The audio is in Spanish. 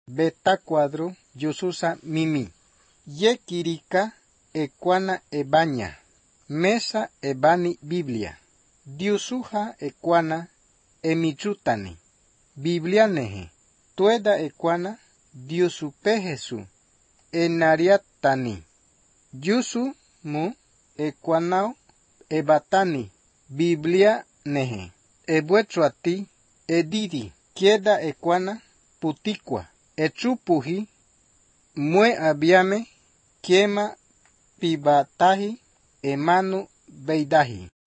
beta cuadro yususa mimi. Ye kirika ecuana ebaña. Mesa ebani Biblia. Diusuja ecuana emichutani. Biblia nehe. Tueda ecuana diusupe Jesu. Enariatani. Yusu mu ecuanao ebatani. Biblia nehe. Ebuechuati edidi. Kieda ecuana puticua. Echupuji mue abiame kiema pibataji emanu beidaji.